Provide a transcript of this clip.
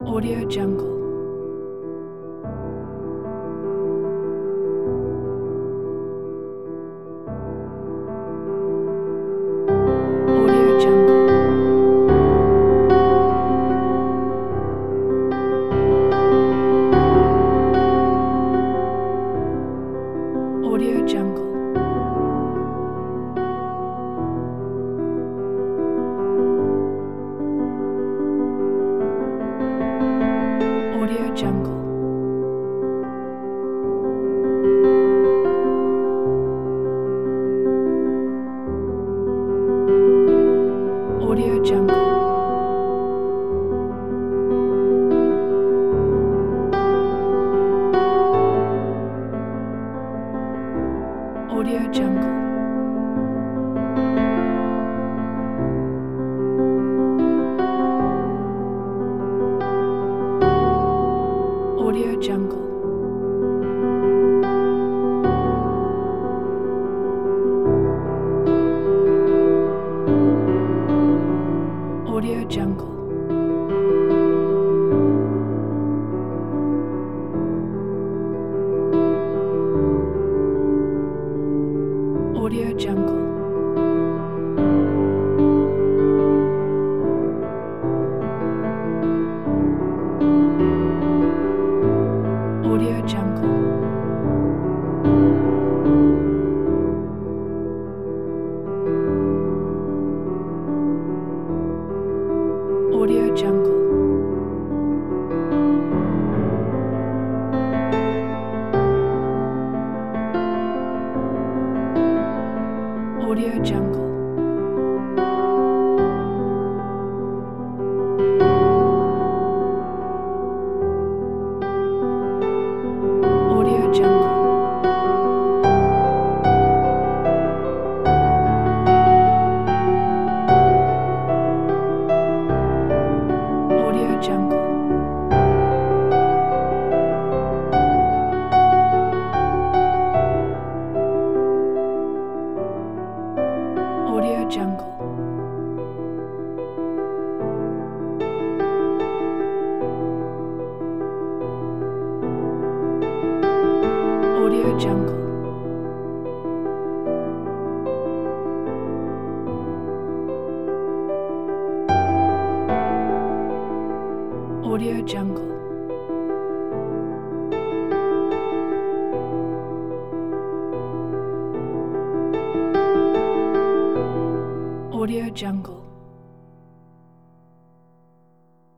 Audio Jungle. Audio Jungle. Audio Jungle. Audio Jungle. Audio Jungle. Audio Jungle. Audio Jungle. Audio Jungle. Audio Jungle. Audio Jungle. Audio Jungle. Audio Jungle. Audio Jungle. Audio Jungle. Audio Jungle. Audio Jungle. Audio Jungle. Audio Jungle.